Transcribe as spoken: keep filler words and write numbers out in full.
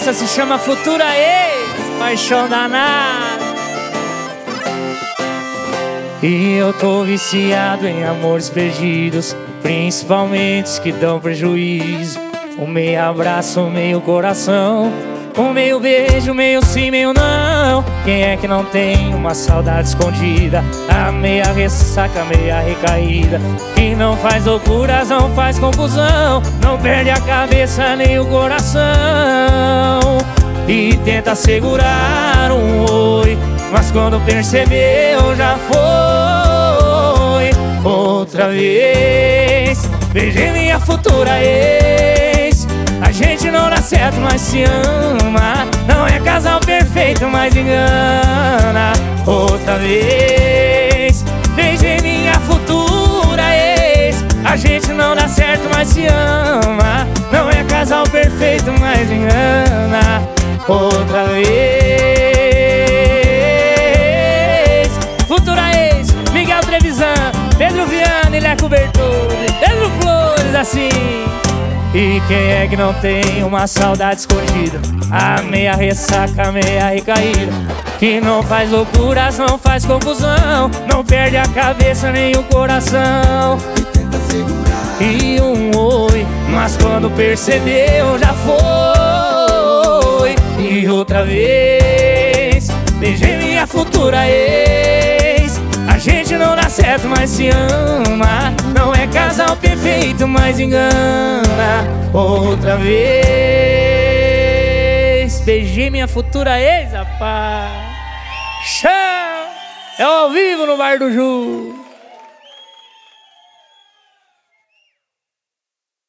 Essa se chama Futura Ex, paixão danada. E eu tô viciado em amores perdidos, principalmente os que dão prejuízo. Um meio abraço, um meio coração, um meio beijo, meio sim, meio não. Quem é que não tem uma saudade escondida? A meia ressaca, meia recaída, que não faz loucuras, não faz confusão, não perde a cabeça nem o coração. E tenta segurar um oi, mas quando percebeu já foi. Outra vez, beijei minha futura ex. A gente não dá certo, mas se ama. Não é casal perfeito, mas engana. Outra vez, beijei minha futura ex. A gente não dá certo, mas se ama. Não é casal perfeito, mas engana. Outra vez. Futura ex, Miguel Trevisan, Pedro Viana e Leco Bertolli, Pedro Flores, assim. E quem é que não tem uma saudade escondida? A meia ressaca, meia recaída, que não faz loucuras, não faz confusão, não perde a cabeça nem o coração. E tenta segurar E um oi, mas quando percebeu já foi. E outra vez, beijei minha futura ex. A gente não dá certo, mas se ama. Não é casal perfeito, mas engana. Outra vez, beijei minha futura ex, rapaz. Chão! É ao vivo no Bar do Ju.